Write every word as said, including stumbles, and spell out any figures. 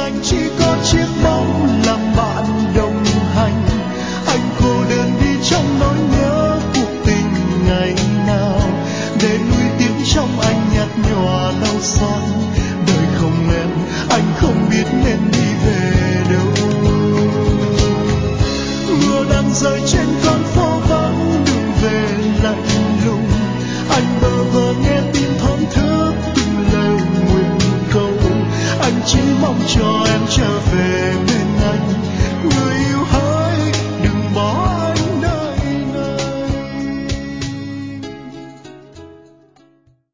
anh chỉ có chiếc bóng làm bạn đồng hành. Anh cô đơn đi trong nỗi nhớ cuộc tình ngày nào, để nuối tiếng trong anh nhạt nhòa đau xót. Đời không em, anh không biết nên đi về đâu. Mưa đang rơi trên con phố vắng, đường về lạnh lùng. Anh bơ vơ nghe